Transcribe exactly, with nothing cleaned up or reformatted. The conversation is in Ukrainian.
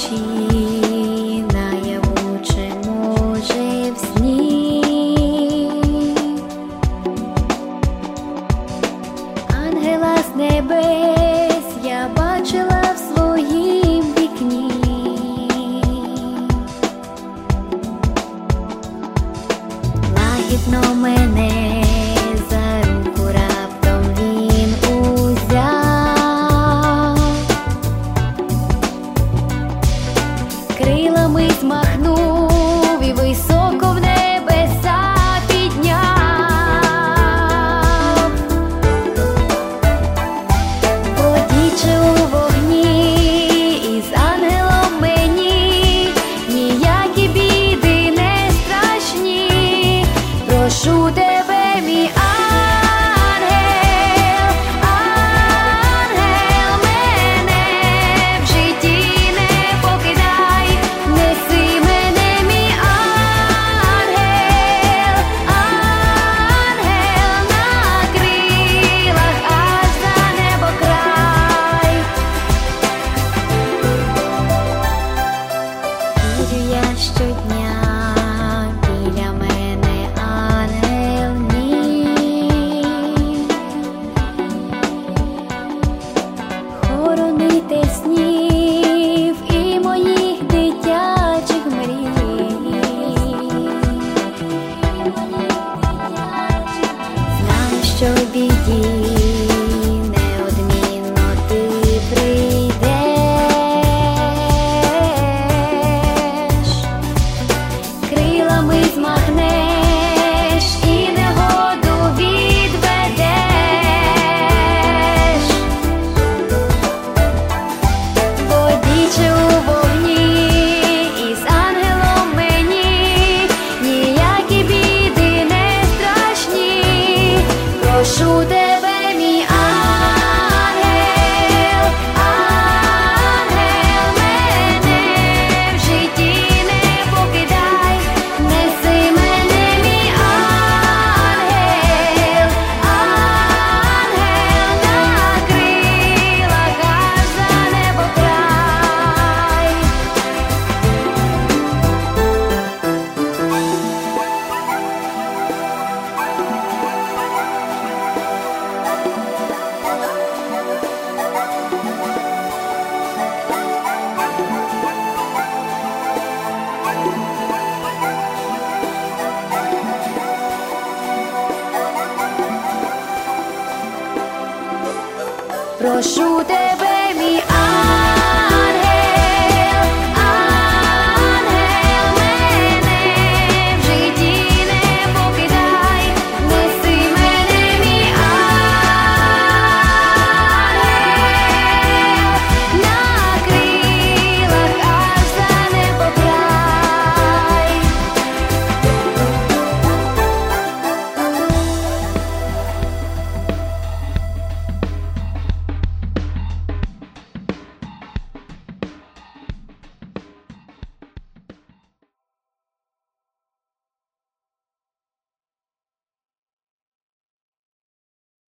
вночі, наяву чи може в сні. Ангела з небес я бачила в своїм вікні. Лагідно мене за руку раптом він узяв, крилами змахнув і високо в небеса підняв. Водіче у вогні із ангелом мені, ніякі біди не страшні. Прошу тебе, мій ангел, ангел, мене в житті не покидай, неси мене, мій ангел, ангел, на крилах аж за небокрай. Вірю я щодня, біля мене ангел мій, хоронити снів і моїх дитячих мрій. Знаю, що в біді неодмінно ти прийдеш, крилами змахнеш і негоду відведеш. Водіче у вогні із ангелом мені, ніякі біди не страшні. Прошу тебе, мій ангел, ангел, мене в житті не покидай, неси мене, мій ангел, ангел, на крилах аж за небокрай. Прошу тебе, мій